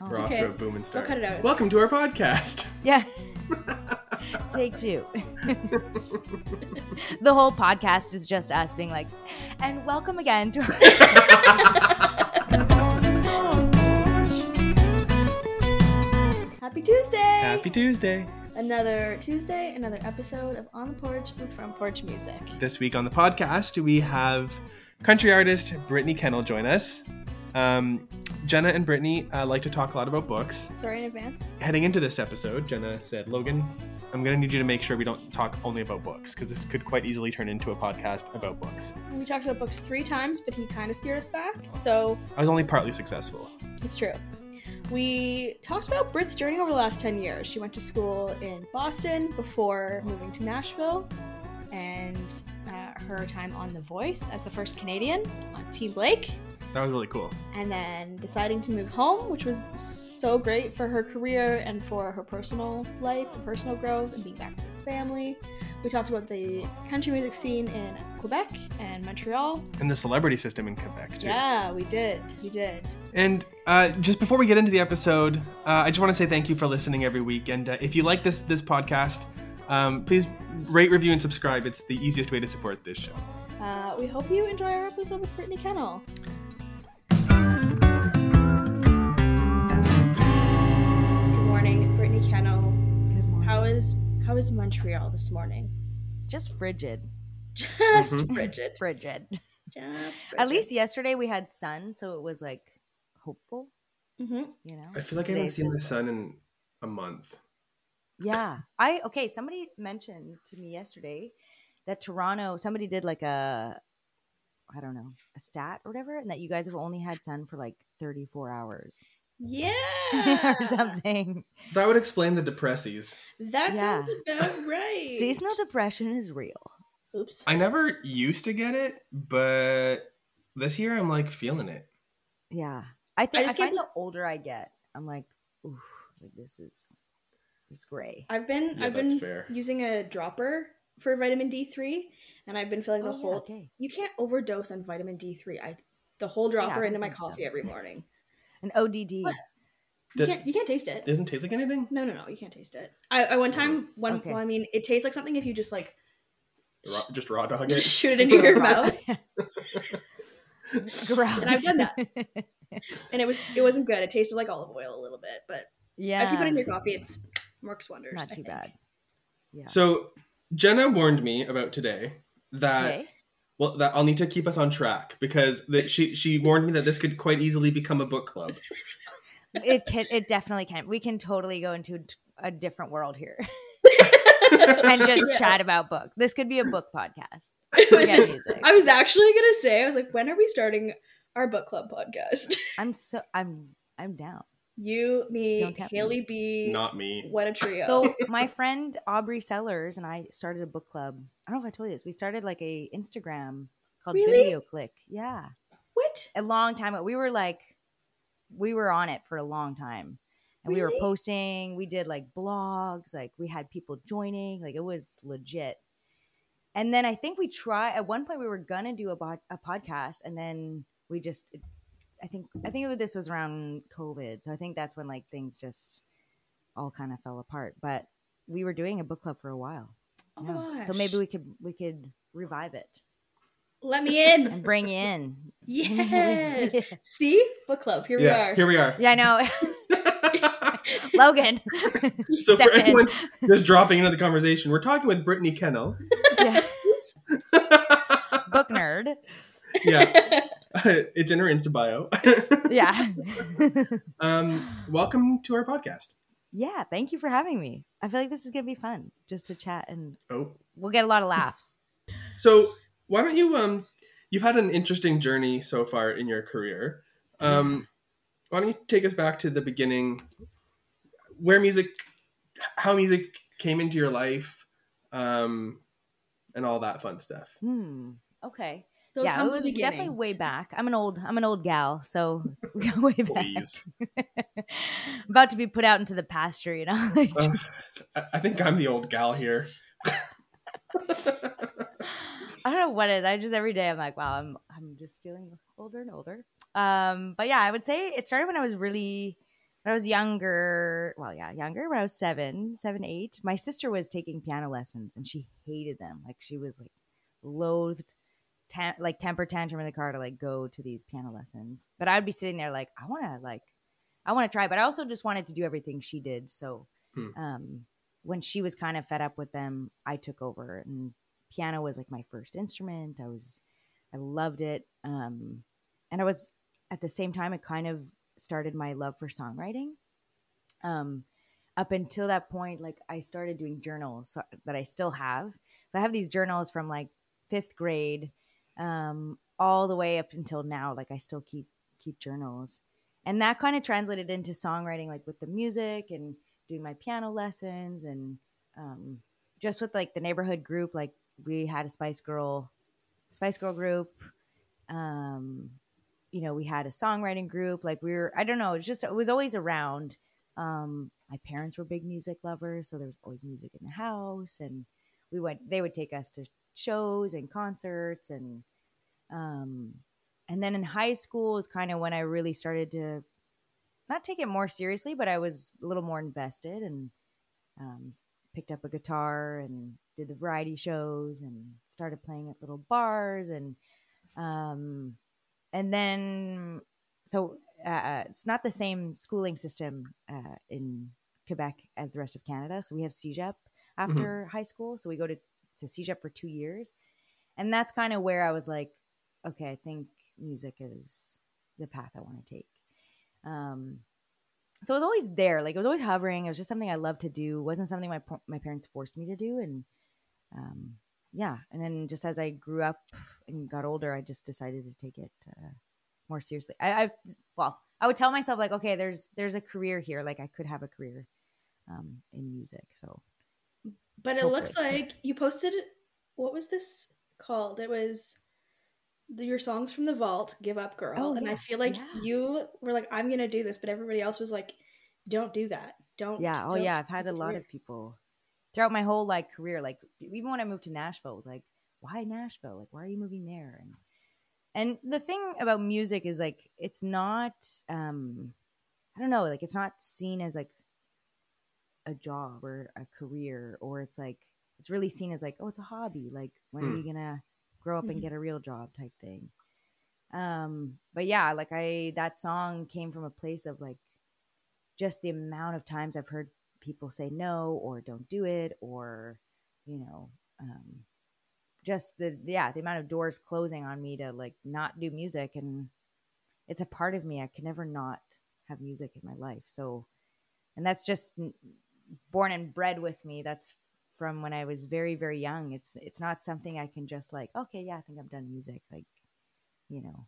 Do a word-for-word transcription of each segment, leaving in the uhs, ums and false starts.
We're It's off okay. to a boom and start. Don't cut it out. Welcome to our podcast. Yeah. Take two. The whole podcast is just us being like, and welcome again to our Happy Tuesday! Happy Tuesday. Another Tuesday, another episode of On the Porch with Front Porch Music. This week on the podcast, we have country artist Brittany Kennel join us. Um, Jenna and Brittany uh, like to talk a lot about books. Sorry in advance. Heading into this episode, Jenna said, Logan, I'm going to need you to make sure we don't talk only about books, because this could quite easily turn into a podcast about books. We talked about books three times, but he kind of steered us back, so I was only partly successful. it's true. We talked about Britt's journey over the last ten years. She went to school in Boston before moving to Nashville, and uh, her time on The Voice as the first Canadian on Team Blake, That was really cool. and then deciding to move home, which was so great for her career and for her personal life and personal growth and being back with her family. We talked about the country music scene in Quebec and Montreal. And the celebrity system in Quebec, too. Yeah, we did. We did. And uh, just before we get into the episode, uh, I just want to say thank you for listening every week. And uh, if you like this this podcast, um, please rate, review, and subscribe. It's the easiest way to support this show. Uh, we hope you enjoy our episode with Brittany Kennel. Good morning, Brittany Kennel. Good morning. How is how is Montreal this morning? Just frigid. Just Mhm. frigid. Frigid. Just frigid. At least yesterday we had sun, so it was like hopeful, hmm you know? I feel like I haven't Today's seen the just- sun in a month. Yeah. I okay, somebody mentioned to me yesterday that Toronto, somebody did like a I don't know, a stat or whatever, and that you guys have only had sun for like thirty-four hours Yeah. or something. That would explain the depressies. That Yeah. sounds about right. Seasonal depression is real. Oops. I never used to get it, but this year I'm like feeling it. Yeah. I think I, just can't find the older I get, I'm like, ooh, like this is this is gray. I've been Yeah, I've that's been fair. using a dropper for vitamin D three, and I've been feeling the Oh, yeah, whole. okay. You can't overdose on vitamin D three. I the whole dropper I into my think so. coffee every morning. An O D D. What? You Did- can't you can't taste it. It doesn't taste like anything? No, no, no. You can't taste it. I, I one time one. Okay. Well, I mean, it tastes like something if you just like Raw, just raw dog just it? shoot it into your mouth. Gross. And I've done that. And it was it wasn't good. It tasted like olive oil a little bit, but Yeah. if you put it in your coffee, it's works wonders. Not I too think. bad. Yeah. So Jenna warned me about today that Okay. well that I'll need to keep us on track because that she she warned me that this could quite easily become a book club. It can. It definitely can. We can totally go into a different world here and just Yeah. chat about book. This could be a book podcast. I was Forget just- music. I was actually gonna say, I was like, when are we starting our book club podcast? I'm so. I'm. I'm down. You, me, Don't tempt me. Haley B. Not me. What a trio. So my friend Aubrey Sellers and I started a book club. I don't know if I told you this. We started like a Instagram called Really? Video Click. Yeah, what? a long time ago. We were like, we were on it for a long time, and we were Really? posting. We did like blogs. Like we had people joining. Like it was legit. And then I think we tried at one point. We were gonna do a, bod- a podcast, and then we just. I think I think it was, this was around COVID, so I think that's when like things just all kind of fell apart. But we were doing a book club for a while, Oh yeah. my gosh. So maybe we could we could revive it Let me in. and bring you in. Yes. See? Book club. Here yeah, we are. here we are. Yeah, I know. Logan. So Step for in. anyone just dropping into the conversation, we're talking with Brittany Kennel. Yeah. Book nerd. Yeah, it's in her Insta bio. Yeah. um, welcome to our podcast. Yeah. Thank you for having me. I feel like this is gonna be fun just to chat, and Oh, we'll get a lot of laughs. so why don't you um, you've had an interesting journey so far in your career. Um, why don't you take us back to the beginning, where music, how music came into your life, um, and all that fun stuff. Hmm. Okay. Those yeah, it humble was beginnings. definitely way back. I'm an old, I'm an old gal, so we go way back. Please. About to be put out into the pasture, you know. Like, Uh, I I think I'm the old gal here. I don't know what it is. I just every day I'm like, wow, I'm, I'm just feeling older and older. Um, but yeah, I would say it started when I was really, when I was younger, well, yeah, younger, when I was seven, seven, eight, my sister was taking piano lessons and she hated them. Like she was like loathed, ta- like temper tantrum in the car to like go to these piano lessons. But I'd be sitting there like, I want to like, I want to try, but I also just wanted to do everything she did. So Hmm. um, when she was kind of fed up with them, I took over, and piano was like my first instrument. I was, I loved it. Um, and I was at the same time, it kind of started my love for songwriting. Um, up until that point, like I started doing journals so, that I still have. So I have these journals from like fifth grade, um, all the way up until now. Like I still keep keep journals, and that kind of translated into songwriting, like with the music and doing my piano lessons, and um, just with like the neighborhood group. Like we had a Spice Girl, Spice Girl group. Um, you know, we had a songwriting group. Like we were, I don't know, it's just, it was always around. Um, my parents were big music lovers, so there was always music in the house, and we went, they would take us to shows and concerts. And, um, and then in high school is kind of when I really started to not take it more seriously, but I was a little more invested, and, um, picked up a guitar and did the variety shows and started playing at little bars. And, um, and then so uh, it's not the same schooling system uh, in Quebec as the rest of Canada. So we have C E G E P after Mm-hmm. high school. So we go to, to C E G E P for two years. And that's kind of where I was like, okay, I think music is the path I want to take. Um, so it was always there. Like it was always hovering. It was just something I loved to do. It wasn't something my, my parents forced me to do. And um, yeah. And then just as I grew up and got older, I just decided to take it uh, more seriously. I, I well, I would tell myself like, okay, there's there's a career here. Like I could have a career um, in music. So, But it hopefully. looks like you posted, what was this called? It was the, your songs from the vault, Give Up Girl. Oh And yeah, I feel like yeah, you were like, I'm gonna do this, but everybody else was like, don't do that. Don't yeah. Oh don't yeah, I've had it's a a lot career. of people throughout my whole like career. Like even when I moved to Nashville, it was like, why Nashville? Like why are you moving there? And and the thing about music is like it's not. Um, I don't know. Like it's not seen as like a job or a career, or it's like it's really seen as like, oh, it's a hobby. Like when are Hmm. you gonna grow up and Mhm. get a real job type thing. Um but yeah, like I that song came from a place of like just the amount of times I've heard people say no or don't do it, or you know um just the yeah the amount of doors closing on me to like not do music. And it's a part of me. I could never not have music in my life. So, and that's just born and bred with me. That's from when I was very, very young. It's it's not something I can just like, okay, yeah, I think I'm done music. Like, you know.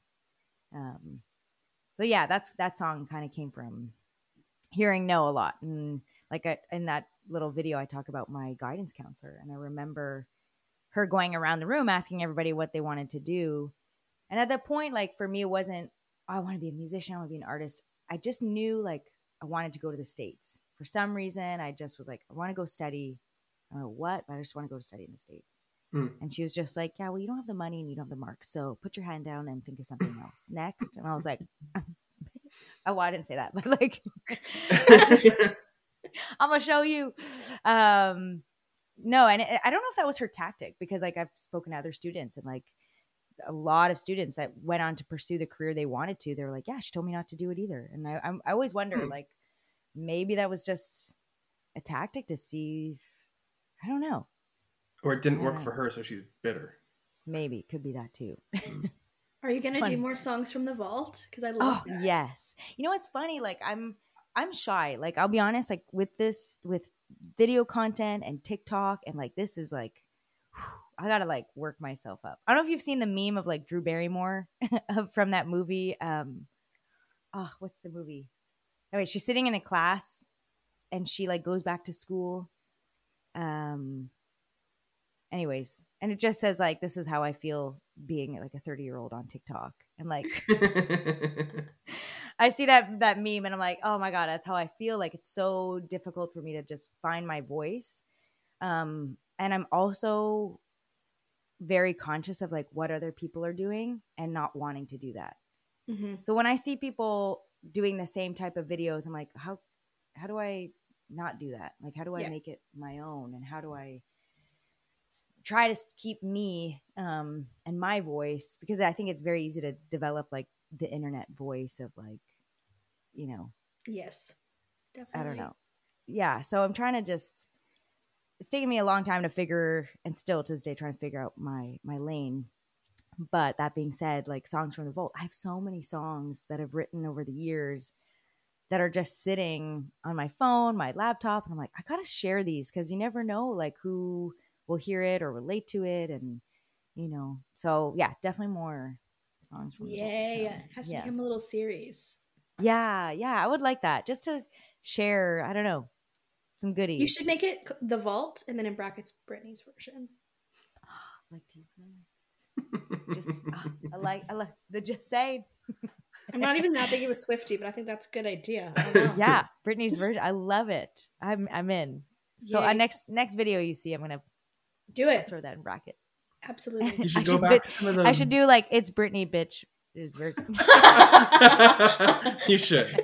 Um, so yeah, that's that song kind of came from hearing no a lot. And like I, in that little video, I talk about my guidance counselor, and I remember her going around the room asking everybody what they wanted to do. And at that point, like for me, it wasn't, oh, I want to be a musician, I want to be an artist. I just knew like I wanted to go to the States. For some reason, I just was like, I want to go study. I don't know what, but I just want to go study in the States. Hmm. And she was just like, yeah, well, you don't have the money and you don't have the marks. So put your hand down and think of something else next. And I was like, oh, well, I didn't say that, but like, I'm going to show you. Um, no, and it, I don't know if that was her tactic, because like I've spoken to other students, and like a lot of students that went on to pursue the career they wanted to, they were like, yeah, she told me not to do it either. And I, I'm, I always wonder, Hmm. like, maybe that was just a tactic to see. I don't know. Or it didn't I work don't for know. her, so she's bitter. Maybe could be that too. Hmm. Are you gonna do Funny. more songs from the vault? Because I Oh love that. yes. You know what's funny? Like I'm I'm shy. Like I'll be honest, like with this with video content and TikTok, and like this is like whew, I gotta like work myself up. I don't know if you've seen the meme of like Drew Barrymore from that movie. Um oh, what's the movie? Anyway, she's sitting in a class and she like goes back to school. Um anyways, and it just says like, this is how I feel being like a thirty year old on TikTok. And like I see that that meme and I'm like, oh my god, that's how I feel. Like it's so difficult for me to just find my voice. Um, and I'm also very conscious of like what other people are doing and not wanting to do that. Mm-hmm. So when I see people doing the same type of videos. I'm like, how how do I not do that? Like, how do I Yeah. make it my own? And how do I s- try to s- keep me um, and my voice? Because I think it's very easy to develop like the internet voice of like, you know, Yes, definitely. I don't know. Yeah. So I'm trying to just, it's taken me a long time to figure, and still to this day, trying to figure out my, my lane. But that being said, like Songs from the Vault, I have so many songs that I've written over the years that are just sitting on my phone, my laptop. And I'm like, I got to share these because you never know like who will hear it or relate to it. And, you know, so yeah, definitely more songs from the vault to Yay. come. It has to Yes. become a little series. Yeah. Yeah. I would like that just to share, I don't know, some goodies. You should make it c- The Vault and then in brackets Britney's version. like tease them. Just, ah, I like, I like the just saying. I'm not even that big of a Swiftie, but I think that's a good idea. I don't know. Yeah, Britney's version. I love it. I'm I'm in. So uh, Yay. next next video you see, I'm gonna Do it. throw that in bracket. Absolutely. You should I go should back bit- to some of those. I should do like it's Britney bitch is version. You should.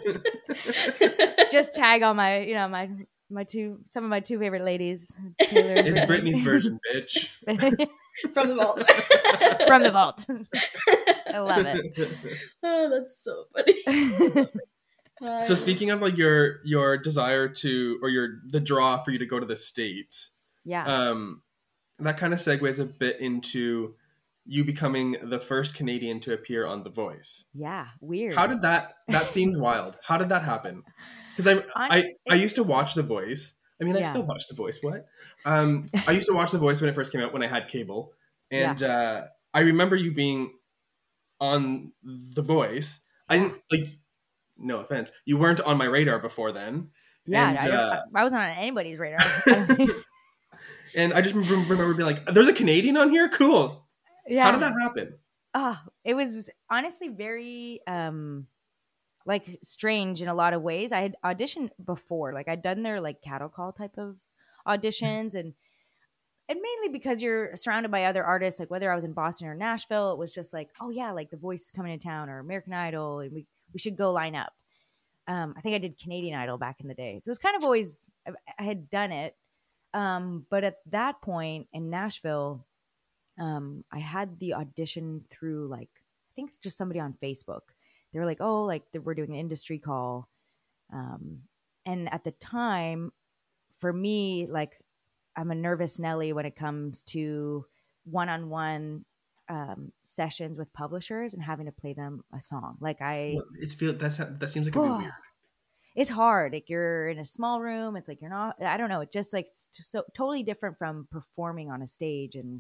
Just tag all my you know my my two some of my two favorite ladies. Taylor and It's Britney. Britney's version, bitch. From The Vault. From the vault. I love it. Oh, that's so funny. So speaking of like your your desire to, or your the draw for you to go to the States, Yeah. um, that kind of segues a bit into you becoming the first Canadian to appear on The Voice. Yeah. Weird. How did that? That seems wild. How did that happen? Because I I Honest- I used to watch The Voice. I mean, I Yeah. still watch The Voice. What? Um, I used to watch The Voice when it first came out when I had cable, and uh, I remember you being on The Voice. I didn't like. No offense, you weren't on my radar before then. Yeah, and, I, uh, I wasn't on anybody's radar. I don't think- And I just remember, remember being like, "There's a Canadian on here. Cool. yeah. How did that happen?" Oh, it was honestly very um like strange in a lot of ways. I had auditioned before, like I'd done their like cattle call type of auditions, and and mainly because you're surrounded by other artists, like whether I was in Boston or Nashville, it was just like, oh yeah, like The Voice is coming to town or American Idol, and we we should go line up. Um, I think I did Canadian Idol back in the day, so it was kind of always I, I had done it, um, but at that point in Nashville, um, I had the audition through like I think it's just somebody on Facebook. They were like, "Oh, like we're doing an industry call," um, and at the time, for me, like I'm a nervous Nelly when it comes to one-on-one um, sessions with publishers and having to play them a song. Like I, Well, it's feel that's that seems like it'd be weird. it's hard. Like you're in a small room. It's like you're not. I don't know. It just like it's just so totally different from performing on a stage. And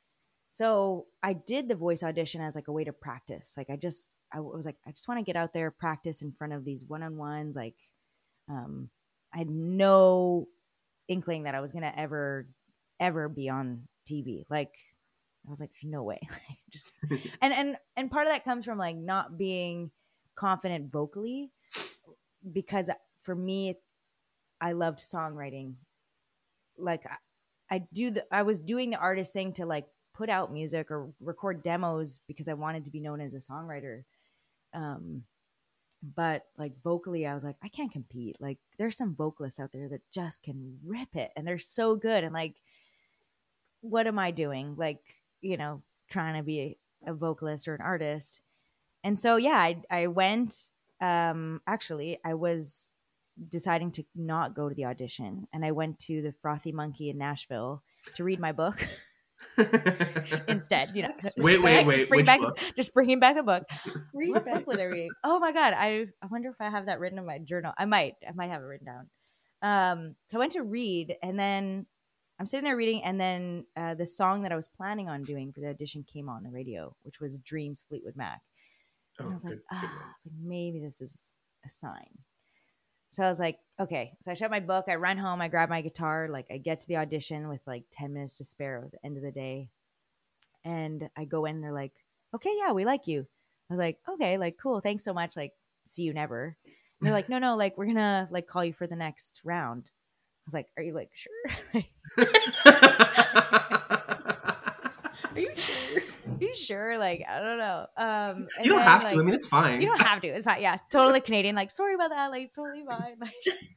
so I did the voice audition as like a way to practice. Like I just I was like I just want to get out there, practice in front of these one-on-ones. Like um, I had no inkling that I was gonna ever ever be on T V. Like I was like, there's no way. Just and and and part of that comes from like not being confident vocally, because for me, I loved songwriting. Like I, I do the I was doing the artist thing to like put out music or record demos because I wanted to be known as a songwriter. Um, but like vocally, I was like, I can't compete. Like there's some vocalists out there that just can rip it and they're so good. And like, what am I doing? Like, you know, trying to be a, a vocalist or an artist. And so, yeah, I, I went, um, actually, I was deciding to not go to the audition. And I went to the Frothy Monkey in Nashville to read my book instead. You know, Wait, wait, wait, Just bring which back, book? just bringing back the book. What Respect. book was I reading? Oh my God. I, I wonder if I have that written in my journal. I might, I might have it written down. Um, so I went to read, and then I'm sitting there reading, and then uh, the song that I was planning on doing for the audition came on the radio, which was Dreams, Fleetwood Mac. And Oh, I was like, good, ah, good I one. was like, maybe this is a sign. So I was like, okay. So I shut my book. I run home. I grab my guitar. Like I get to the audition with like ten minutes to spare. It was the end of the day. And I go in and they're like, okay, yeah, we like you. I was like, okay, like, cool. Thanks so much. Like, see you never. And they're like, no, no, like, we're going to like call you for the next round. I was like, are you like, sure? Are you sure? Are you sure? Like, I don't know. Um, You don't then, have like, to. I mean, it's fine. You don't have to. It's fine. Yeah, totally Canadian. Like, sorry about that. Like, totally fine. Like,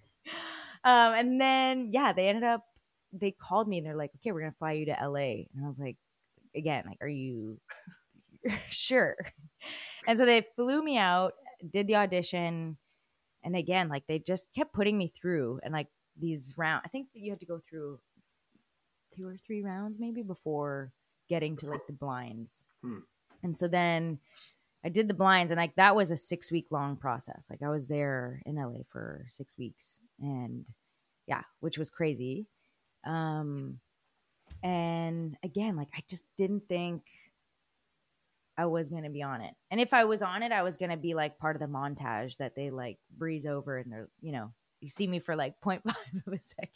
um, and then yeah, they ended up. They called me and they're like, "Okay, we're gonna fly you to L A." And I was like, "Again, like, are you sure?" And so they flew me out, did the audition, and again, like, they just kept putting me through, and like these round. I think that you had to go through two or three rounds maybe before getting to like the blinds. Hmm. And so then I did the blinds, and like that was a six week long process. Like I was there in L A for six weeks, and yeah, which was crazy. Um, and again, like I just didn't think I was gonna be on it. And if I was on it, I was gonna be like part of the montage that they like breeze over, and they're, you know, you see me for like zero point five of a second.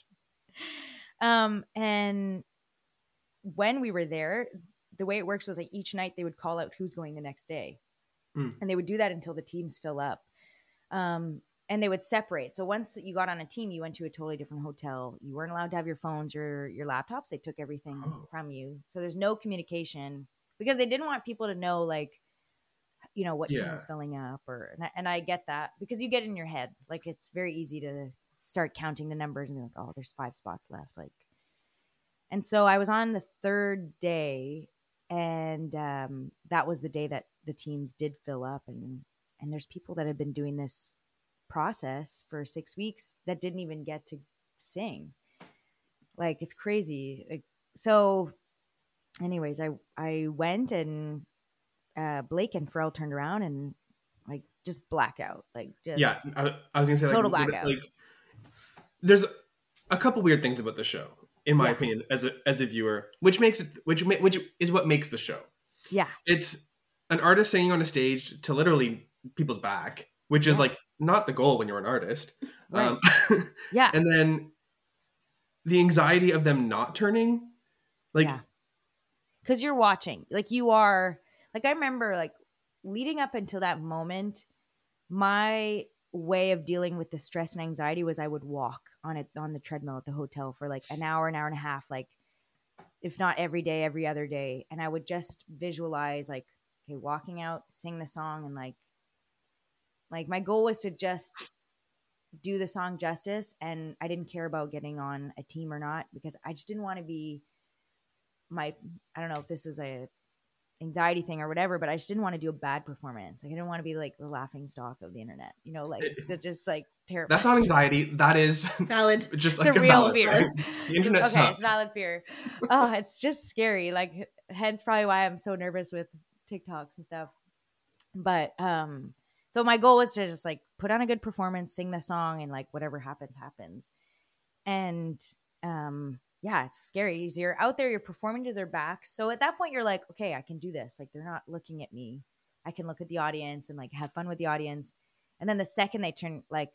Um, and when we were there, the way it works was like each night they would call out who's going the next day. Mm. And they would do that until the teams fill up. Um, and they would separate. So once you got on a team, you went to a totally different hotel. You weren't allowed to have your phones or your laptops. They took everything Oh. from you. So there's no communication because they didn't want people to know, like, you know, what Yeah. team is filling up. Or and I, and I get that because you get in your head. Like, it's very easy to start counting the numbers and be like, oh, there's five spots left. Like, and so I was on the third day, and um, that was the day that the teams did fill up. And and there's people that have been doing this process for six weeks that didn't even get to sing. Like, it's crazy. Like, so anyways, I, I went, and uh, Blake and Pharrell turned around and like just blackout. Like, just Yeah, I, I was gonna say, like, total like, blackout. like there's a couple weird things about the show, in my Yeah. opinion, as a as a viewer, which makes it which ma- which is what makes the show. Yeah. It's an artist singing on a stage to literally people's back, which is Yeah. like not the goal when you're an artist. Right. Um, Yeah. and then the anxiety of them not turning, like, Yeah. Because you're watching, like, you are, like, I remember, like, leading up until that moment, my way of dealing with the stress and anxiety was I would walk on it on the treadmill at the hotel for like an hour, an hour and a half, like, if not every day, every other day. And I would just visualize, like, okay, walking out, sing the song, and like, like my goal was to just do the song justice. And I didn't care about getting on a team or not, because I just didn't want to be my, I don't know if this is a anxiety thing or whatever, but I just didn't want to do a bad performance. Like, I didn't want to be like the laughing stock of the internet, you know, like that just like terrible. that's not anxiety. That is Valid. just It's like a real valid fear. thing. The internet okay, sucks. it's valid fear. Oh, it's just scary. Like, hence probably why I'm so nervous with TikToks and stuff. But um, so my goal was to just like put on a good performance, sing the song, and like whatever happens, happens. And um, yeah, it's scary. You're out there, you're performing to their backs. So at that point, you're like, okay, I can do this. Like, they're not looking at me. I can look at the audience and like have fun with the audience. And then the second they turn, like,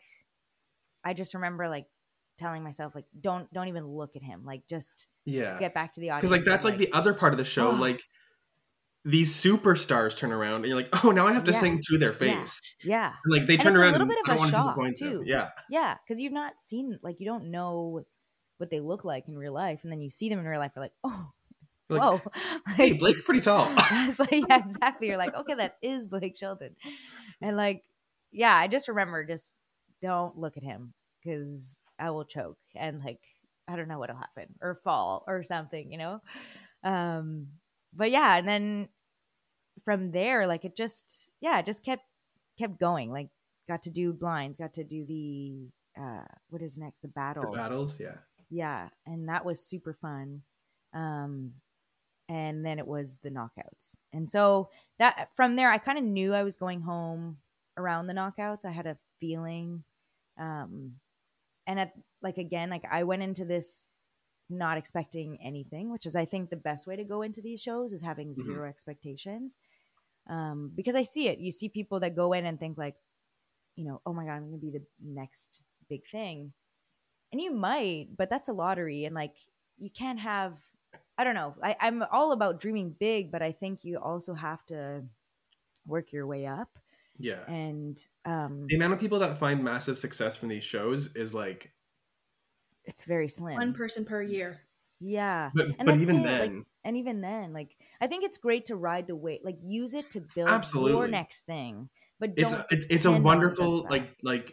I just remember like telling myself, like, don't don't even look at him. Like, just Yeah, get back to the audience. because like that's and, like the other part of the show. Oh. Like, these superstars turn around, and you're like, oh, now I have to Yeah. sing to their face. yeah. And, like, they And turn it's a around, little and bit of I don't a want to shock, disappoint too. them. Yeah, Yeah, because you've not seen, like, you don't know what they look like in real life, and then you see them in real life, you're like, oh, like, whoa. hey, Like, Blake's pretty tall. that's like, yeah, exactly. You're like, okay, that is Blake Shelton. And like, yeah, I just remember just don't look at him because I will choke and like, I don't know what'll happen or fall or something, you know? Um, but yeah, and then from there, like, it just, yeah, it just kept, kept going. Like, got to do blinds, got to do the, uh, what is next? The The battles. battles, yeah. Yeah. And that was super fun. Um, and then it was the knockouts. And so that from there, I kind of knew I was going home around the knockouts. I had a feeling. Um, and at like, again, like I went into this not expecting anything, which is, I think, the best way to go into these shows is having Mhm. zero expectations. Um, because I see it. You see people that go in and think like, you know, oh my God, I'm going to be the next big thing. And you might, but that's a lottery. And like, you can't have, I don't know. I, I'm all about dreaming big, but I think you also have to work your way up. Yeah. And um, The amount of people that find massive success from these shows is like, it's very slim. One person per year. Yeah. But And but that's even it. Like, then, and even then, like, I think it's great to ride the wave, like use it to build your absolutely, next thing, but it's don't it's it's a depend on just wonderful that. like like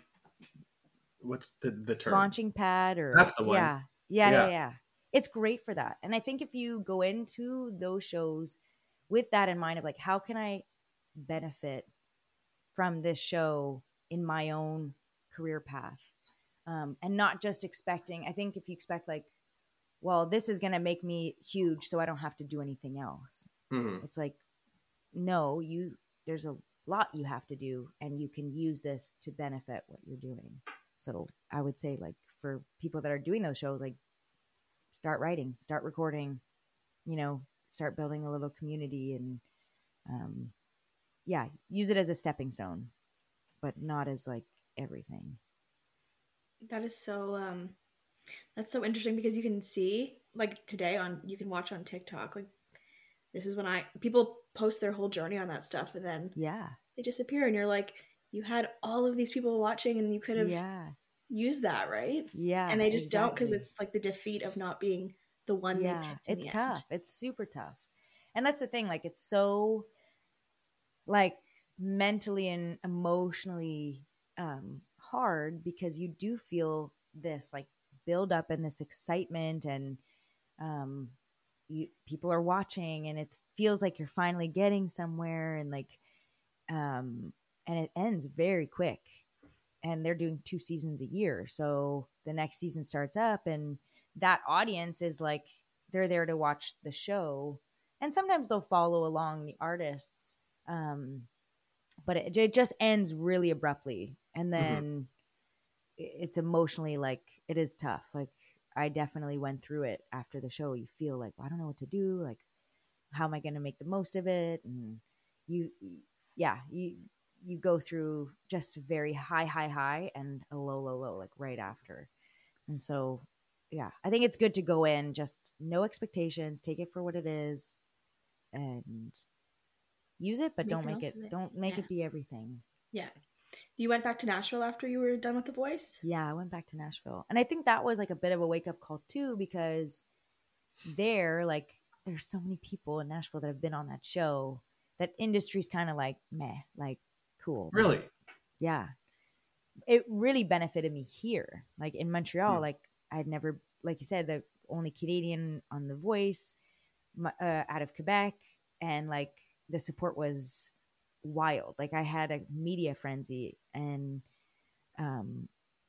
what's the the term? Launching pad or That's the one. yeah. Yeah, yeah, Yeah. yeah. It's great for that. And I think if you go into those shows with that in mind of like, how can I benefit from this show in my own career path? Um, and not just expecting, I think if you expect like, well, this is going to make me huge, so I don't have to do anything else. Mhm. It's like, no, you, there's a lot you have to do, and you can use this to benefit what you're doing. So I would say, like, for people that are doing those shows, like, start writing, start recording, you know, start building a little community, and um, yeah, use it as a stepping stone, but not as like everything. That is so um that's so interesting because you can see like today on you can watch on TikTok like this is when I people post their whole journey on that stuff and then Yeah. they disappear and you're like you had all of these people watching and you could have Yeah. used that, right? Yeah. And they just don't because exactly. it's like the defeat of not being the one they Yeah. picked in It's the tough. end. It's super tough. And that's the thing. Like, it's so like mentally and emotionally um, hard because you do feel this like build up and this excitement and um, you, people are watching and it feels like you're finally getting somewhere and like um, and it ends very quick and they're doing two seasons a year so the next season starts up and that audience is like they're there to watch the show and sometimes they'll follow along the artists um, but it, it just ends really abruptly and then Mhm. it's emotionally like it is tough like I definitely went through it after the show you feel like well, I don't know what to do like how am I going to make the most of it and you yeah you you go through just very high high high and a low low low like right after and so yeah I think it's good to go in just no expectations take it for what it is and use it but Make don't the make most it of it. don't make Yeah. it be everything. Yeah. You went back to Nashville after you were done with The Voice? Yeah, I went back to Nashville. And I think that was like a bit of a wake up call too, because there, like, there's so many people in Nashville that have been on that show that industry's kind of like, meh, like, cool. Like, Really? yeah. It really benefited me here. Like in Montreal, Hmm. like, I'd never, like you said, the only Canadian on The Voice my, uh, out of Quebec. And like, the support was wild. Like, I had a media frenzy and, um,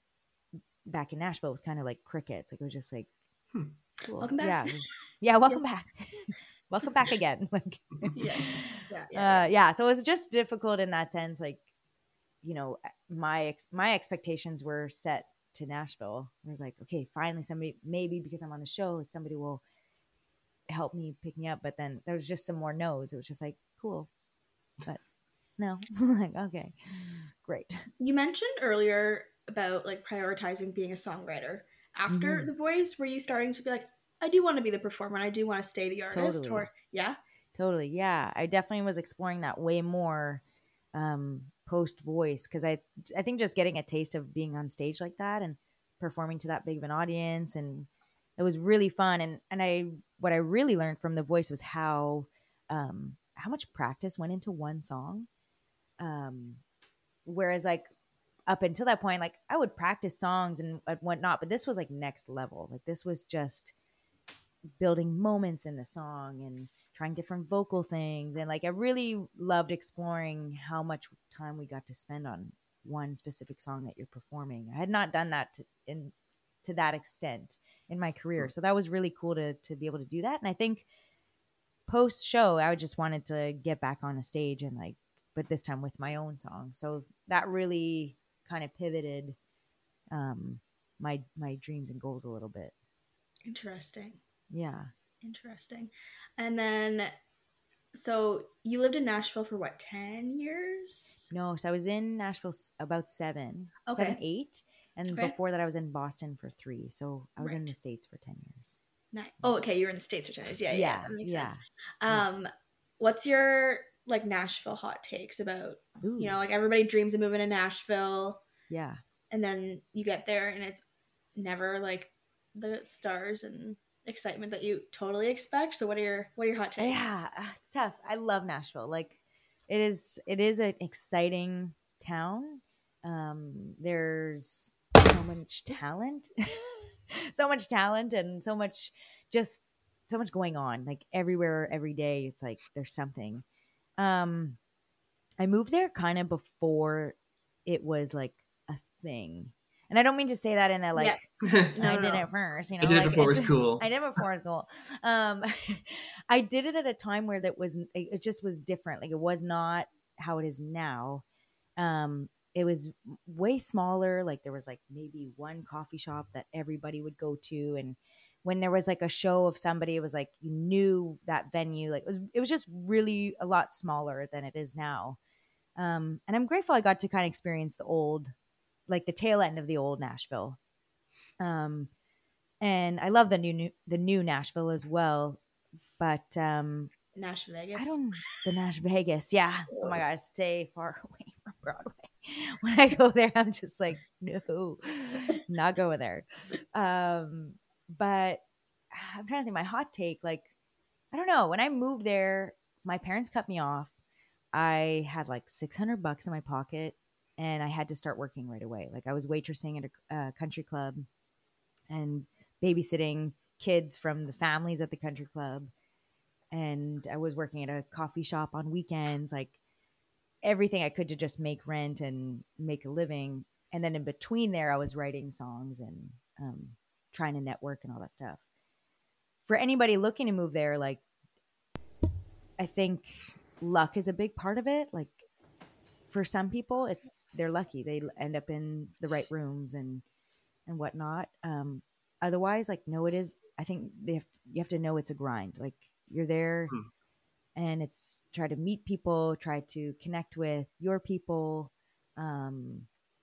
back in Nashville it was kind of like crickets. Like it was just like, Hmm. cool. Welcome back. Yeah. Yeah. Welcome back. Welcome back again. Like, Yeah. Yeah. Yeah. uh, yeah. So it was just difficult in that sense. Like, you know, my, ex- my expectations were set to Nashville. It was like, okay, finally somebody, maybe because I'm on the show, like somebody will help me pick me up. But then there was just some more no's. It was just like, cool. But no, like, okay, great. You mentioned earlier about like prioritizing being a songwriter. After Mhm. The Voice, were you starting to be like, I do want to be the performer and I do want to stay the artist? Totally. Or yeah? Totally. Yeah. I definitely was exploring that way more um, post Voice because I, I think just getting a taste of being on stage like that and performing to that big of an audience and it was really fun. And, and I, what I really learned from The Voice was how, um, how much practice went into one song. Um, whereas like up until that point, like I would practice songs and whatnot, but this was like next level. Like this was just building moments in the song and trying different vocal things. And like, I really loved exploring how much time we got to spend on one specific song that you're performing. I had not done that to, in, to that extent in my career. So that was really cool to, to be able to do that. And I think post show, I just wanted to get back on a stage and like, but this time with my own song. So that really kind of pivoted um, my, my dreams and goals a little bit. Interesting. Yeah. Interesting. And then, so you lived in Nashville for what, ten years? No, so I was in Nashville s- about seven, Okay. seven, eight. And Okay. before that, I was in Boston for three. So I was in Right. the States for ten years. Nice. Oh, okay. You were in the States for ten years. Yeah, yeah, Yeah, that makes yeah, sense. Um, what's your like Nashville hot takes about, Ooh, you know, like everybody dreams of moving to Nashville yeah. and then you get there and it's never like the stars and excitement that you totally expect. So what are your what are your hot takes? Yeah, it's tough. I love Nashville. Like it is it is an exciting town. Um, there's so much talent. So much talent and so much just so much going on. Like everywhere, every day, it's like there's something. Um, I moved there kind of before it was like a thing. And I don't mean to say that in a like Yeah. I No, did no. it first, you I know. did it like, before it was it's- cool. I did it before it was cool. Um, I did it at a time where that was it just was different. Like it was not how it is now. Um, it was way smaller. Like there was like maybe one coffee shop that everybody would go to, and when there was like a show of somebody, it was like you knew that venue. Like it was, it was just really a lot smaller than it is now. Um, and I'm grateful I got to kind of experience the old, like the tail end of the old Nashville. Um, and I love the new, new the new Nashville as well. But um, Nash Vegas. I don't the Nash Vegas, yeah. Oh my god, stay far away from Broadway. When I go there, I'm just like, no, not going there. Um, but I'm trying to think. My hot take, like, I don't know. When I moved there, my parents cut me off. I had like six hundred bucks in my pocket, and I had to start working right away. Like I was waitressing at a uh, country club and babysitting kids from the families at the country club, and I was working at a coffee shop on weekends, like everything I could to just make rent and make a living. And then in between there, I was writing songs and um, trying to network and all that stuff. For anybody looking to move there, like I think luck is a big part of it. Like for some people, it's they're lucky; they end up in the right rooms and and whatnot. Um, otherwise, like no, it is. I think they have, you have to know it's a grind. Like you're there, Hmm. and it's try to meet people, try to connect with your people, um,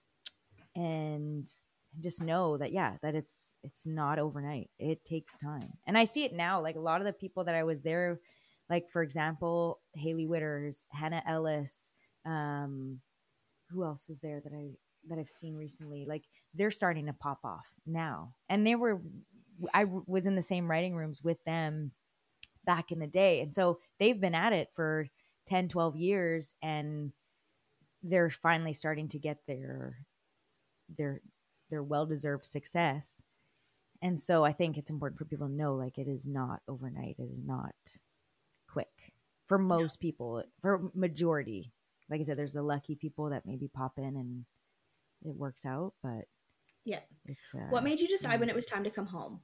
and just know that yeah, that it's it's not overnight. It takes time, and I see it now. Like a lot of the people that I was there, like for example, Haley Witters, Hannah Ellis. Um, who else is there that I that I've seen recently? Like they're starting to pop off now, and they were I was in the same writing rooms with them back in the day, and so they've been at it for ten, twelve years, and they're finally starting to get their their their well-deserved success. And so I think it's important for people to know like it is not overnight, it is not quick for most people, for majority. Like I said, there's the lucky people that maybe pop in and it works out, but Yeah. it's uh, What made you decide yeah. when it was time to come home?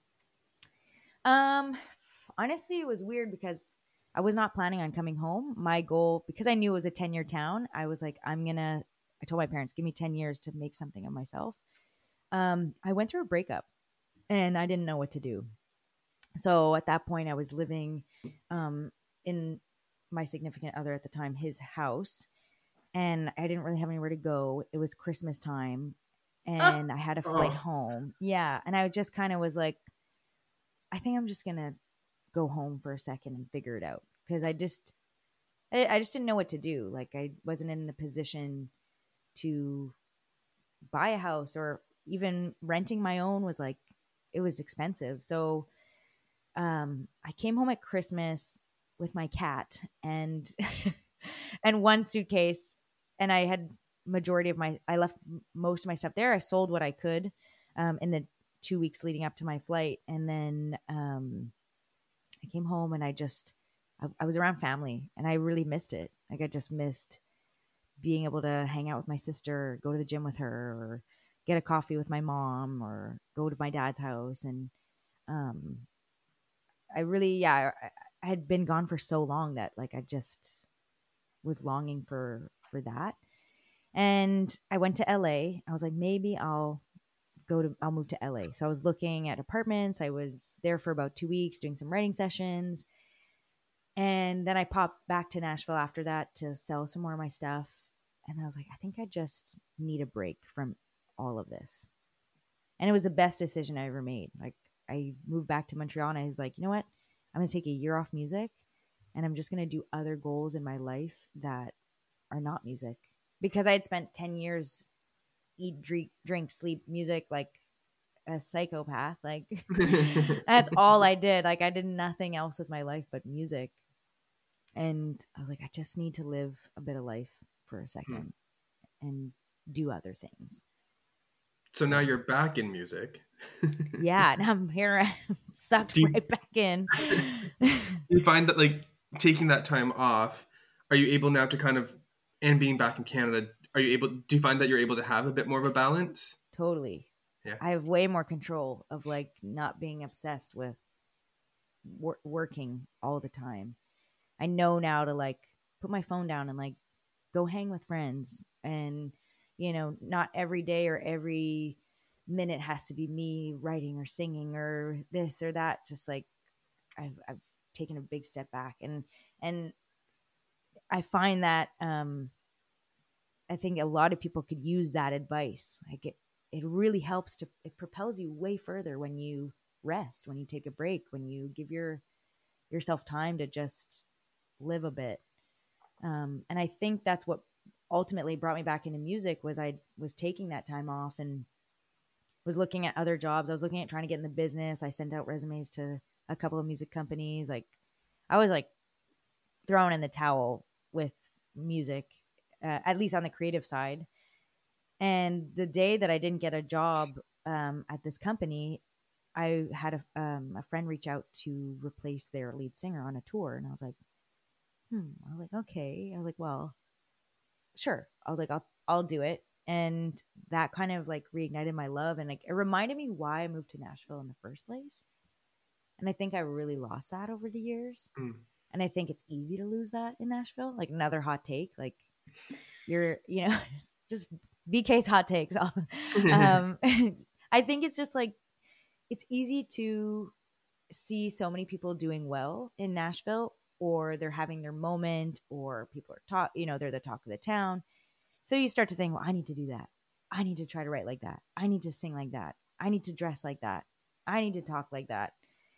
Um, honestly, it was weird because I was not planning on coming home. My goal, because I knew it was a ten year town, I was like, I'm gonna. I told my parents, give me ten years to make something of myself. Um, I went through a breakup, and I didn't know what to do. So at that point, I was living, um, in my significant other at the time, his house, and I didn't really have anywhere to go. It was Christmas time, and I had a flight Oh. home. Yeah, and I just kind of was like, I think I'm just gonna go home for a second and figure it out because I just, I, I just didn't know what to do. Like I wasn't in the position to buy a house or even renting my own was like, it was expensive. So, um, I came home at Christmas with my cat and, and one suitcase, and I had majority of my, I left most of my stuff there. I sold what I could, um, in the two weeks leading up to my flight. And then, um, I came home and I just, I, I was around family and I really missed it. Like I just missed being able to hang out with my sister, go to the gym with her, or get a coffee with my mom, or go to my dad's house. And um, I really, yeah, I, I had been gone for so long that like I just was longing for for that. And I went to L A. I was like, maybe I'll go to, I'll move to L A. So I was looking at apartments. I was there for about two weeks doing some writing sessions. And then I popped back to Nashville after that to sell some more of my stuff. And I was like, I think I just need a break from all of this. And it was the best decision I ever made. Like I moved back to Montreal and I was like, you know what? I'm going to take a year off music and I'm just going to do other goals in my life that are not music. Because I had spent ten years eat, drink, drink, sleep, music, like a psychopath. Like that's all I did. Like I did nothing else with my life but music. And I was like, I just need to live a bit of life for a second hmm. and do other things. So, so now you're back in music. Yeah, and I'm here, I'm sucked you, right back in. You find that like taking that time off, are you able now to kind of, and being back in Canada, are you able, do you find that you're able to have a bit more of a balance? Totally. Yeah. I have way more control of like not being obsessed with wor- working all the time. I know now to like put my phone down and like go hang with friends, and you know, not every day or every minute has to be me writing or singing or this or that. Just like I've, I've taken a big step back, and and I find that um, I think a lot of people could use that advice. Like it, it really helps to, it propels you way further when you rest, when you take a break, when you give your yourself time to just live a bit. Um, and I think that's what ultimately brought me back into music, was I was taking that time off and was looking at other jobs. I was looking at trying to get in the business. I sent out resumes to a couple of music companies. Like I was like thrown in the towel with music, uh, at least on the creative side. And the day that I didn't get a job um, at this company, I had a, um, a friend reach out to replace their lead singer on a tour. And I was like, hmm, I was like, okay. I was like, well, sure. I was like, I'll, I'll do it. And that kind of like reignited my love. And like, it reminded me why I moved to Nashville in the first place. And I think I really lost that over the years. Mm. And I think it's easy to lose that in Nashville. Like another hot take, like you're, you know, just, just B K's hot takes. um, I think it's just like, it's easy to see so many people doing well in Nashville, or they're having their moment, or people are talk, you know, they're the talk of the town. So you start to think, well, I need to do that. I need to try to write like that. I need to sing like that. I need to dress like that. I need to talk like that.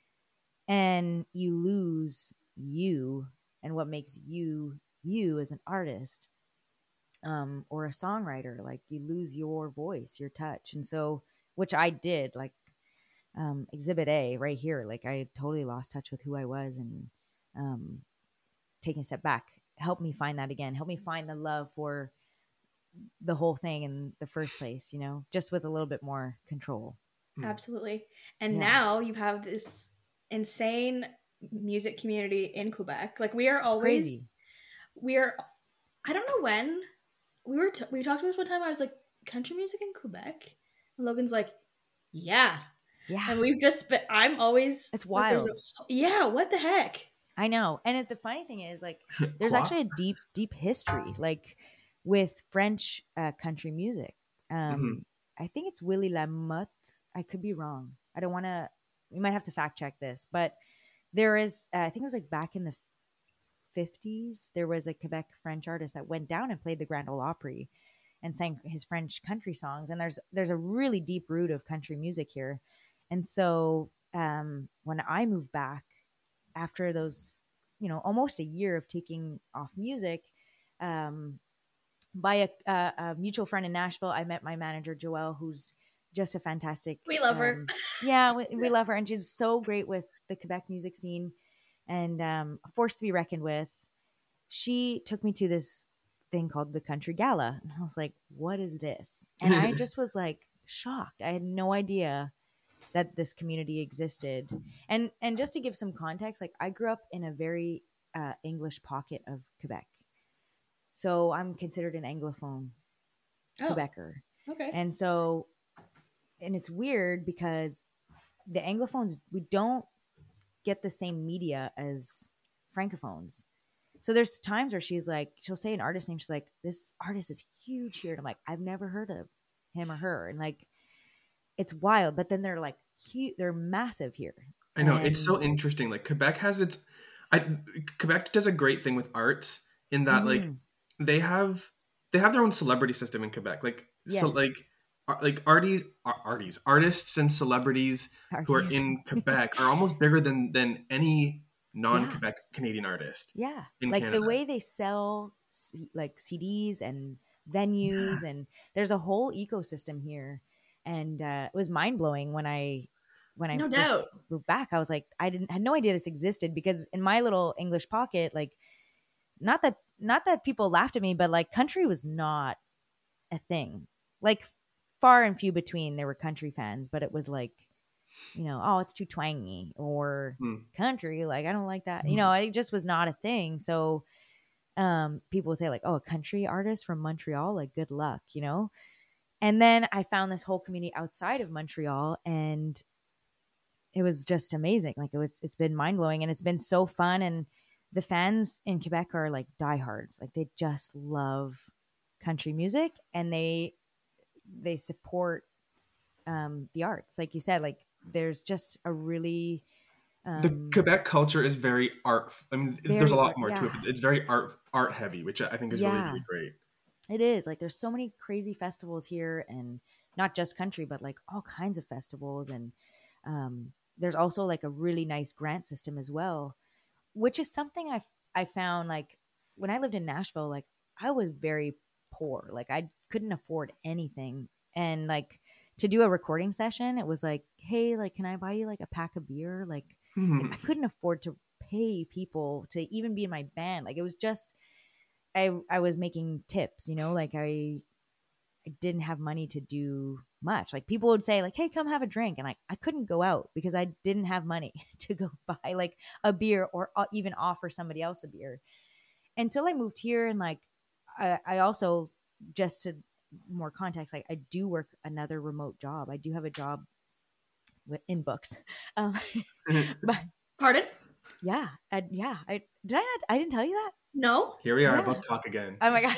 And you lose you and what makes you, you as an artist, um, or a songwriter. Like you lose your voice, your touch. And so, which I did, like, um, Exhibit A right here. Like I totally lost touch with who I was, and um, taking a step back helped me find that again, help me find the love for the whole thing in the first place, you know, just with a little bit more control. Absolutely. And Yeah. now you have this insane music community in Quebec. Like we are always, crazy. we are, I don't know when we were, t- we talked about this one time. I was like, country music in Quebec. And Logan's like, yeah. Yeah. And we've just been, I'm always, it's wild. Like, a, yeah. What the heck? I know. And it, the funny thing is like, there's actually a deep, deep history, like with French uh, country music. Um, mm-hmm. I think it's Willie Lamotte. I could be wrong. I don't want to, we might have to fact check this, but there is, uh, I think it was like back in the fifties, there was a Quebec French artist that went down and played the Grand Ole Opry and sang his French country songs. And there's, there's a really deep root of country music here. And so um, when I moved back after those, you know, almost a year of taking off music, um, by a, a, a mutual friend in Nashville, I met my manager, Joelle, who's just a fantastic. We love um, her. Yeah, we, we love her. And she's so great with the Quebec music scene, and um, a force to be reckoned with. She took me to this thing called the Country Gala. And I was like, what is this? And I just was like shocked. I had no idea that this community existed. And and just to give some context, like I grew up in a very uh, English pocket of Quebec. So I'm considered an Anglophone oh, Quebecer. Okay. And so, and it's weird because the Anglophones, we don't get the same media as Francophones. So there's times where she's like, she'll say an artist name. She's like, this artist is huge here. And I'm like, I've never heard of him or her. And like, it's wild. But then they're like, huge, they're massive here. I know. And it's so interesting. Like Quebec has its, I, Quebec does a great thing with arts in that mm-hmm. like, they have they have their own celebrity system in Quebec, like yes. so like like arties arties artists and celebrities arties. who are in Quebec are almost bigger than than any non-Quebec yeah. Canadian artist. Yeah, in like Canada. The way they sell like C Ds and venues, yeah. and there's a whole ecosystem here And uh, it was mind blowing when I when I No first doubt. moved back. I was like, I didn't had no idea this existed, because in my little English pocket, like, not that not that people laughed at me, but like country was not a thing. Like, far and few between there were country fans, but it was like, you know, oh, it's too twangy, or Hmm. country, like, I don't like that. You Hmm. know, it just was not a thing. So um, people would say like, oh, a country artist from Montreal, like, good luck, you know? And then I found this whole community outside of Montreal, and it was just amazing. Like, it was, it's been mind blowing, and it's been so fun. And the fans in Quebec are like diehards. Like, they just love country music, and they they support um, the arts. Like you said, like, there's just a really um, The Quebec culture is very art. I mean, Very there's a lot art- more to yeah. it, but it's very art art heavy, which I think is really Yeah. really great. It is. Like, there's so many crazy festivals here, and not just country, but like all kinds of festivals. And um, there's also like a really nice grant system as well, which is something I I found, like, when I lived in Nashville, like, I was very poor. Like, I couldn't afford anything. And like, to do a recording session, it was like, hey, like, can I buy you like a pack of beer? Like, like, I couldn't afford to pay people to even be in my band. Like, it was just, I I was making tips, you know, like, I I didn't have money to do much. Like, people would say like, hey, come have a drink. And like, I couldn't go out because I didn't have money to go buy like a beer, or uh, even offer somebody else a beer, until I moved here. And like, I, I also, just to more context, like, I do work another remote job. I do have a job with, in books. Um, but Pardon? yeah, I, yeah. I did I not, I didn't tell you that. No? Here we are, Yeah. book talk again. Oh my God.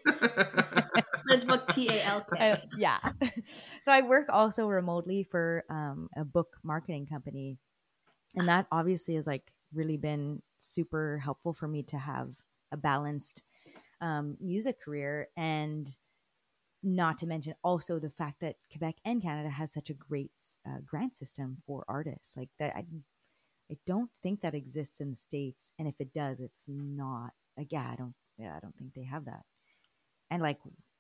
Let's book T A L K. Uh, yeah. So I work also remotely for um, a book marketing company. And that obviously has like really been super helpful for me to have a balanced um, music career. And not to mention also the fact that Quebec and Canada has such a great uh, grant system for artists. Like, that, I, I don't think that exists in the States. And if it does, it's not, like, yeah, I don't, yeah, I don't think they have that. And like,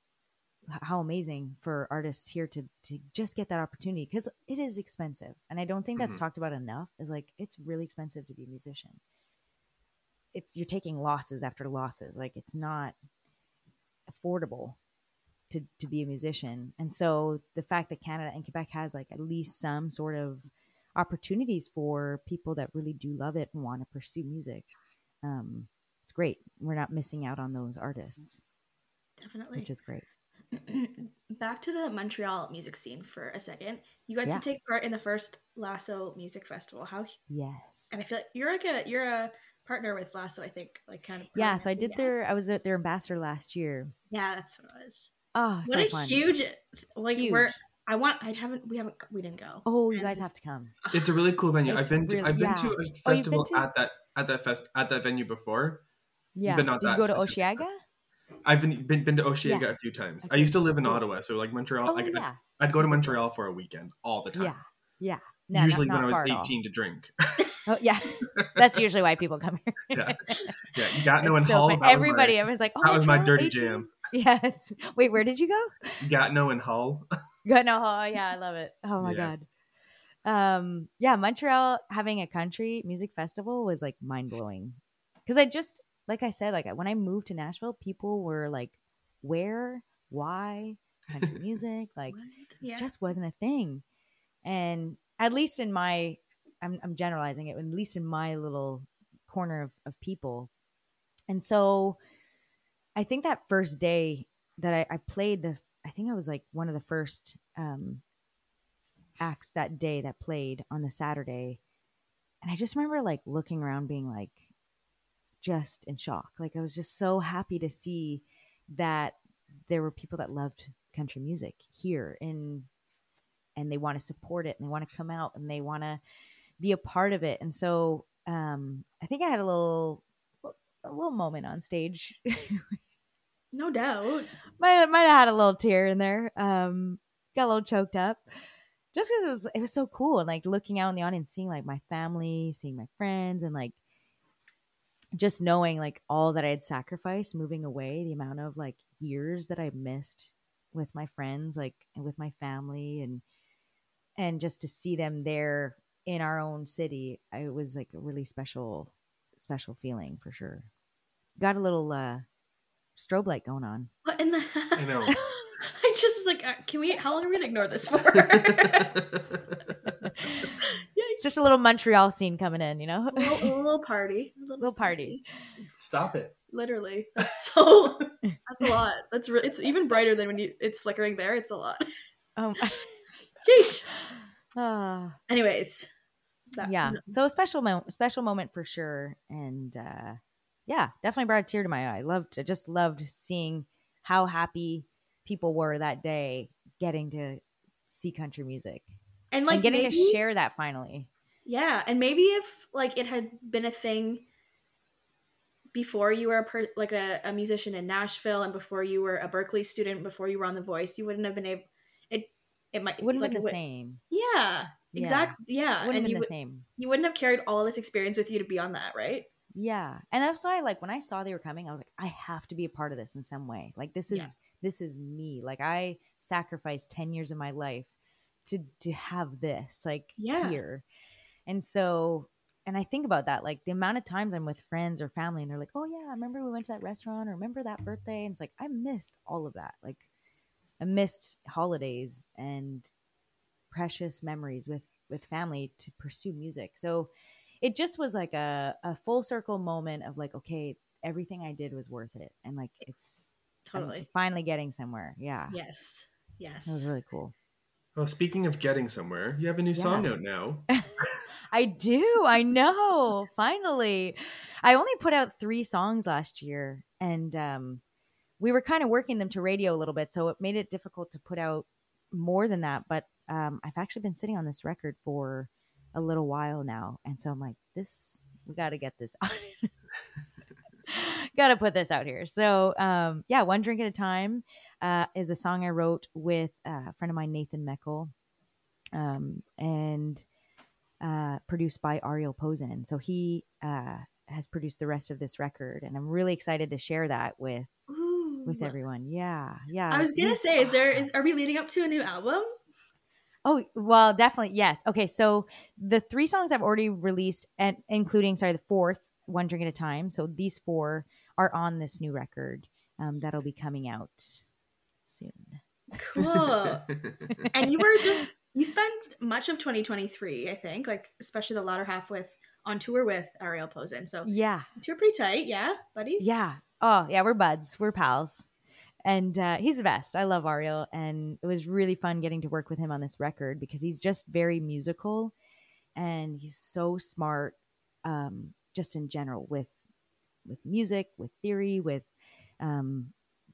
how amazing for artists here to to just get that opportunity, because it is expensive. And I don't think that's Mhm. talked about enough, is like, it's really expensive to be a musician. It's, you're taking losses after losses. Like, it's not affordable to to be a musician. And so the fact that Canada and Quebec has like at least some sort of opportunities for people that really do love it and want to pursue music, um it's great. We're not missing out on those artists, Definitely. which is great. Back to the Montreal music scene for a second. You got Yeah. to take part in the first Lasso Music Festival. How? Yes. And I feel like you're like a you're a partner with Lasso. I think, like, kind of. Yeah, so I permanently did now. their I was their ambassador last year. Yeah, that's what it was. Oh, What so a fun. huge like Huge. we're I want I haven't we haven't we didn't go. Oh, you And- guys have to come. It's a really cool venue. It's I've been to, really- I've been yeah. to a Oh, you've been festival to? at that at that fest at that venue before. Yeah. But not did you that go to specific Osheaga? I've been been, been to Osheaga Yeah. a few times. I Okay. used to live in Cool. Ottawa, so like Montreal, Oh, like, I'd, yeah. I'd go to Super Montreal close. for a weekend all the time. Yeah. Yeah. No, not- usually not when I was far at all. eighteen to drink. Oh, yeah. That's usually why people come here. yeah, yeah. Gatineau and It's so Hull. fun. That Everybody, was I was like, oh, my, that was my Montreal, dirty eighteen? jam. Yes. Wait, where did you go? Gatineau and Hull. Good. No, oh, yeah, I love it. Oh my Yeah. God. Um, yeah, Montreal having a country music festival was like mind blowing. Because I just, like I said, like when I moved to Nashville, people were like, where, why, country music, like What? Yeah. just wasn't a thing. And at least in my, I'm, I'm generalizing it, at least in my little corner of, of people. And so I think that first day that I, I played the, I think I was like one of the first um, acts that day that played on the Saturday. And I just remember like looking around being like just in shock. Like I was just so happy to see that there were people that loved country music here in, and they want to support it and they want to come out and they want to be a part of it. And so um, I think I had a little, a little moment on stage. No doubt. might might have had a little tear in there. Um, got a little choked up, just because it was it was so cool, and like looking out in the audience, seeing like my family, seeing my friends, and like just knowing like all that I had sacrificed moving away, the amount of like years that I missed with my friends, like, and with my family, and and just to see them there in our own city, it was like a really special, special feeling for sure. Got a little uh, strobe light going on. What in the? I know. I just was like, uh, can we? How long are we gonna ignore this for? It's just a little Montreal scene coming in, you know. a, little, a little party, a little, Little party. Stop it. Literally, that's so. That's a lot. That's re- it's even brighter than when you it's flickering there. It's a lot. Um, Sheesh. uh, Anyways, that, yeah. So a special moment, special moment for sure, and uh, yeah, definitely brought a tear to my eye. Loved, I just loved seeing how happy people were that day getting to see country music. and like and getting maybe, to share that finally. Yeah, and maybe if like it had been a thing before you were a per- like a, a musician in Nashville, and before you were a Berkeley student, before you were on The Voice, you wouldn't have been able. It it might It wouldn't like, have been it the would- same. Yeah, Yeah. exactly. Yeah, It wouldn't have and been you the would- same. you wouldn't have carried all this experience with you to be on that, right? Yeah. And that's why, like, when I saw they were coming, I was like, I have to be a part of this in some way. Like, this is Yeah. this is me. Like, I sacrificed ten years of my life to to have this, like, Yeah. here. And so, and I think about that, like, the amount of times I'm with friends or family, and they're like, oh, yeah, I remember we went to that restaurant, or remember that birthday. And it's like, I missed all of that. Like, I missed holidays and precious memories with with family to pursue music. So it just was like a, a full circle moment of like, okay, everything I did was worth it. And like, it's I'm Totally. finally getting somewhere. Yeah. Yes. Yes. It was really cool. Well, speaking of getting somewhere, you have a new song Yeah. out now. I do. I know. Finally. I only put out three songs last year, and um, we were kind of working them to radio a little bit. So it made it difficult to put out more than that. But um, I've actually been sitting on this record for a little while now. And so I'm like, this, we got to get this out. Got to put this out here. So um, yeah, One Drink at a Time uh, is a song I wrote with uh, a friend of mine, Nathan Meckel, um, and uh, produced by Ariel Posen. So he uh, has produced the rest of this record, and I'm really excited to share that with Ooh. with everyone. Yeah, yeah. I was gonna He's say, is there awesome. is are we leading up to a new album? Oh, well, definitely. Yes. Okay. So the three songs I've already released, and including, sorry, the fourth, One Drink at a Time. So these four are on this new record um, that'll be coming out soon. Cool. And you were just you spent much of twenty twenty-three, I think, like especially the latter half with on tour with Ariel Posen. So Yeah. you were pretty tight, yeah, buddies. Yeah. Oh, yeah. We're buds. We're pals. And uh, he's the best. I love Ariel. And it was really fun getting to work with him on this record because he's just very musical and he's so smart um, just in general with with music, with theory, with, um,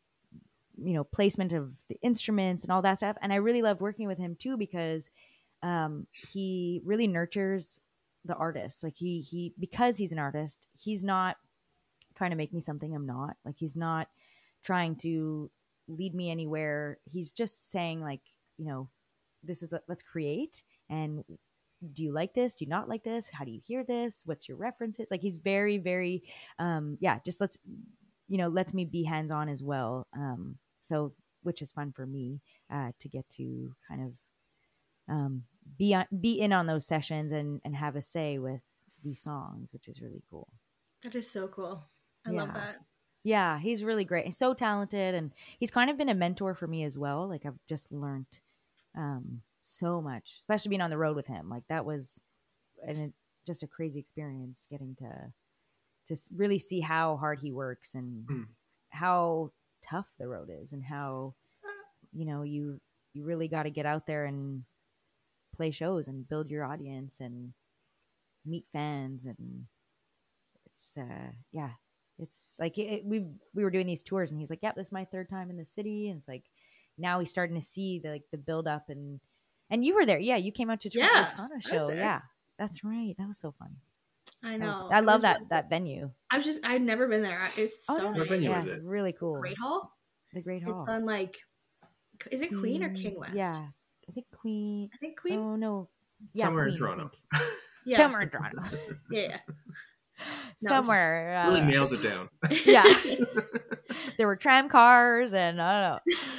you know, placement of the instruments and all that stuff. And I really loved working with him too because um, he really nurtures the artist. Like he, he, because he's an artist, he's not trying to make me something I'm not. Like he's not trying to lead me anywhere. He's just saying like, you know, this is, a, let's create. And do you like this? Do you not like this? How do you hear this? What's your references? Like he's very, very, um, yeah, just let's, you know, lets me be hands-on as well. Um, so, which is fun for me, uh, to get to kind of, um, be on, be in on those sessions and, and have a say with these songs, which is really cool. That is so cool. I Yeah. love that. Yeah, he's really great. He's so talented, and he's kind of been a mentor for me as well. Like I've just learned um, so much, especially being on the road with him. Like that was and it, just a crazy experience getting to to s- really see how hard he works and Mm. how tough the road is, and how you know you you really got to get out there and play shows and build your audience and meet fans, and it's uh, yeah. It's like it, we we were doing these tours, and he's like, "Yep, this is my third time in the city." And it's like now he's starting to see the like the build up, and and you were there, yeah. You came out to Tor- Yeah, the Toronto I was show, there. yeah. That's right. That was so fun. I That was- know. I It love was that really that cool. venue. I was just I've never been there. It's Oh, so no. What nice. venue Yeah, was it? really cool. Great Hall. The Great Hall. It's on like, is it Queen or King West? Yeah, I think Queen. I think Queen. Oh no, yeah, Somewhere in Queen, I Toronto. think. yeah. Somewhere in Toronto. Yeah. yeah. No, Somewhere. Uh, Really nails it down. yeah. There were tram cars, and I don't know.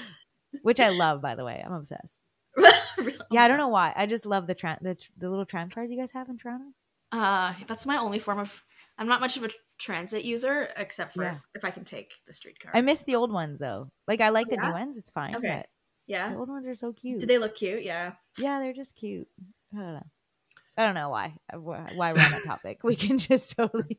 which I love, by the way. I'm obsessed. Really? Yeah, I don't know why. I just love the tra- the, tr- the little tram cars you guys have in Toronto. Uh, that's my only form of. I'm not much of a transit user, except for Yeah. if I can take the streetcar. I miss the old ones though. Like I like the Yeah? new ones. It's fine. Okay. But Yeah. the old ones are so cute. Do they look cute? Yeah. Yeah, they're just cute. I don't know. I don't know why. Why we're on that topic. We can just totally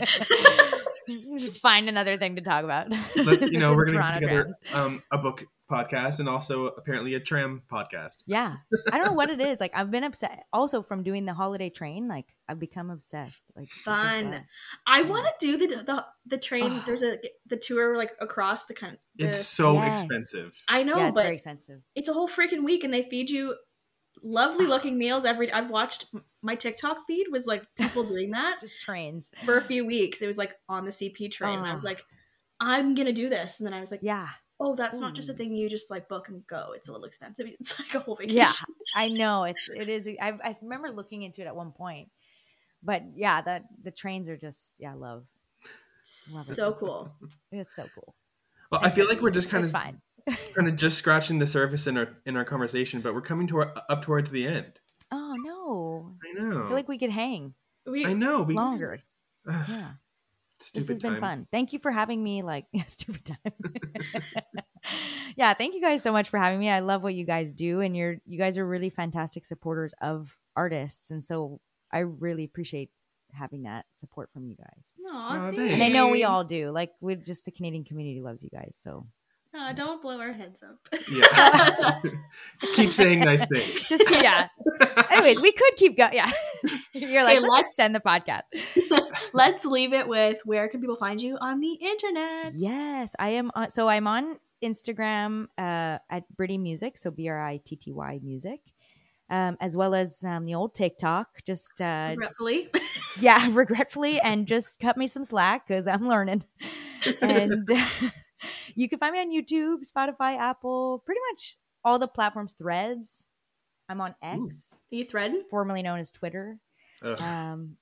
just find another thing to talk about. Let's, you know, we're going to Toronto put together trams. um, a book podcast and also apparently a tram podcast. Yeah. I don't know what it is. Like I've been upset also from doing the holiday train. Like I've become obsessed. Like it's just, Fun. uh, I want to do the the the train. Oh. There's a the tour like across the kind. The, It's so Yes. expensive. I know, yeah, it's but very expensive. it's a whole freaking week, and they feed you lovely looking meals every day. I've watched my TikTok feed was like people doing that Just trains. for a few weeks. It was like on the C P train, and I was Oh. like, I'm gonna do this, and then I was like, Yeah. oh, that's not just a Ooh. thing you just like book and go. It's a little expensive. It's like a whole vacation. Yeah. I know. It's it is I I remember looking into it at one point. But yeah, that the trains are just yeah, I love. Love it. So cool. It's so cool. Well, I feel like we're just kind It's of fine. kind of just scratching the surface in our in our conversation, but we're coming to our, up towards the end. Oh no. I know. I feel like we could hang We I know. We, longer. Ugh, Yeah. stupid This has been time. fun. Thank you for having me. Like, yeah, stupid time. Yeah, thank you guys so much for having me. I love what you guys do, and you're you guys are really fantastic supporters of artists, and so I really appreciate having that support from you guys. Aw, Oh, thanks. And I know we all do. Like, we just the Canadian community loves you guys. So Aw, don't blow our heads up. Yeah. Keep saying nice things. just keep, yeah. Anyways, we could keep going. Yeah, you're like Okay, let's let's- extend the podcast. Let's leave it with where can people find you on the internet? Yes, I am. On, so I'm on Instagram uh, at Britty Music, so B R I T T Y Music, um, as well as um, the old TikTok. Just, uh, just Regretfully. yeah, regretfully, and just cut me some slack because I'm learning. And you can find me on YouTube, Spotify, Apple, pretty much all the platforms. Threads. I'm on X, Are you threading? formerly known as Twitter. Ugh. Um,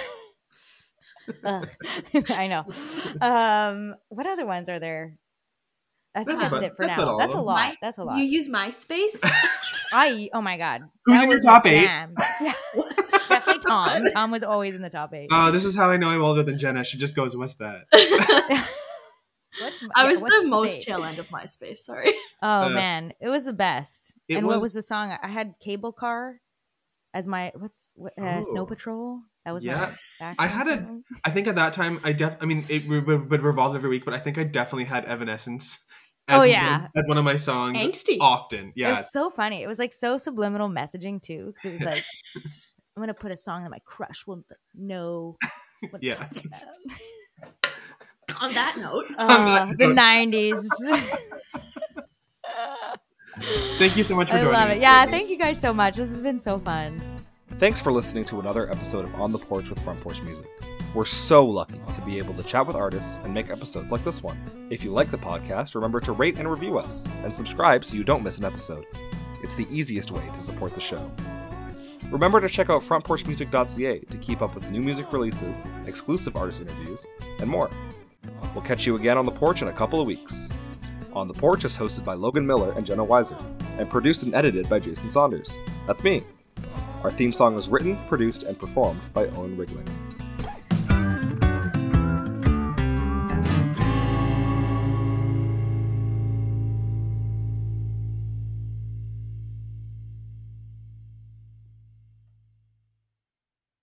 ugh. I know. Um, what other ones are there? I think That's that's, about- it for that's now. about all That's a of them. lot. My- That's a lot. Do you use MySpace? I oh my god. Who's That in your was top the eight? jam. Yeah, definitely Tom. Tom was always in the top eight. Oh, this is how I know I'm older than Jenna. She just goes, "What's that?" What's, I yeah, was what's the top most eight? tail end of MySpace. Sorry. Oh Uh, man, it was the best. it And what was- was the song? I had Cable Car as my what's what, uh, Snow Oh. Patrol. That was Yeah. my background I had a- song. I think at that time, I def. I mean, it would, would revolve every week, but I think I definitely had Evanescence. As Oh, one- yeah. as one of my songs. Angsty. Often, It yeah. was so funny. It was like so subliminal messaging too, because it was like, I'm gonna put a song that my crush will know what I'm Yeah. talking about. On that note, Uh, the note. nineties. Thank you so much for I joining love us. it. Yeah, Courtney. thank you guys so much. This has been so fun. Thanks for listening to another episode of On the Porch with Front Porch Music. We're so lucky to be able to chat with artists and make episodes like this one. If you like the podcast, remember to rate and review us, and subscribe so you don't miss an episode. It's the easiest way to support the show. Remember to check out front porch music dot c a to keep up with new music releases, exclusive artist interviews, and more. We'll catch you again on the porch in a couple of weeks. On the Porch is hosted by Logan Miller and Jenna Weiser, and produced and edited by Jason Saunders. That's me. Our theme song was written, produced, and performed by Owen Wrigling.